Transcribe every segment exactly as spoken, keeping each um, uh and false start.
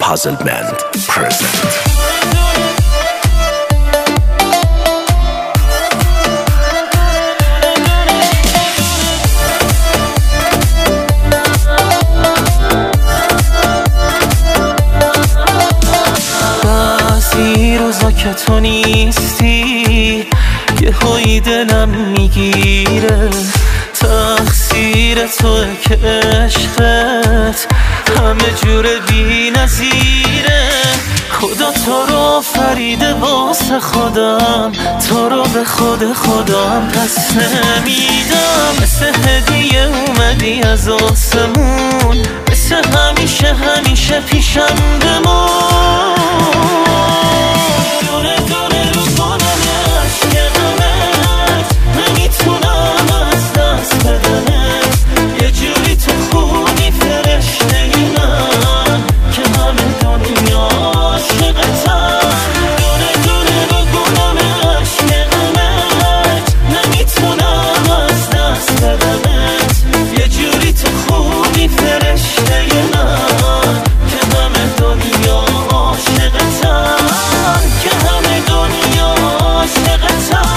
Puzzle Band present. بعضی روزا که تو نیستی یه هایی دلم میگیره، تقصیر توه که عشقت همه جور بی نظیره. خدا تو رو آفریده واسه خودم، تو رو به خود خودم پس نمیدم. مثل هدیه اومدی از آسمون، مثل همیشه همیشه پیشم بمون. دونه دونه رو کنم عشق غمت، نمیتونم از دست بدنت. یه جوری تو خونی فرشته من که همه دنیا عاشقتم. دونه دونه رو کنم عشق غمت، نمیتونم از دست بدنت. یه جوری تو خونی فرشته من که همه دنیا عاشقتم، که همه دنیا عاشقتم.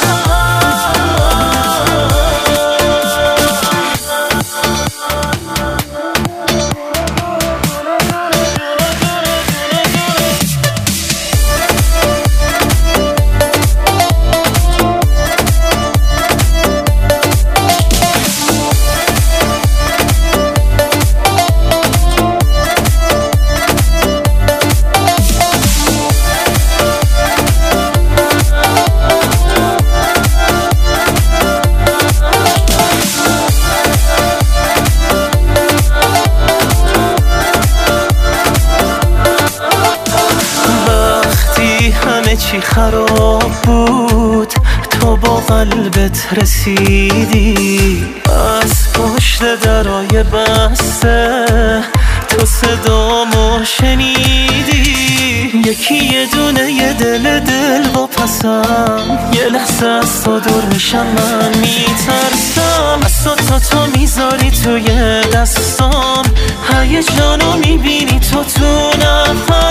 چی خراب بود تو با قلبت رسیدی، از پشت درای بسته تو صدامو شنیدی. یکی یه دونه یه دل دل با پسم، یه لحظه از تو دور میشم من میترسم. از تو تا تو میذاری توی دستام، هیجانو میبینی تو تو نفس.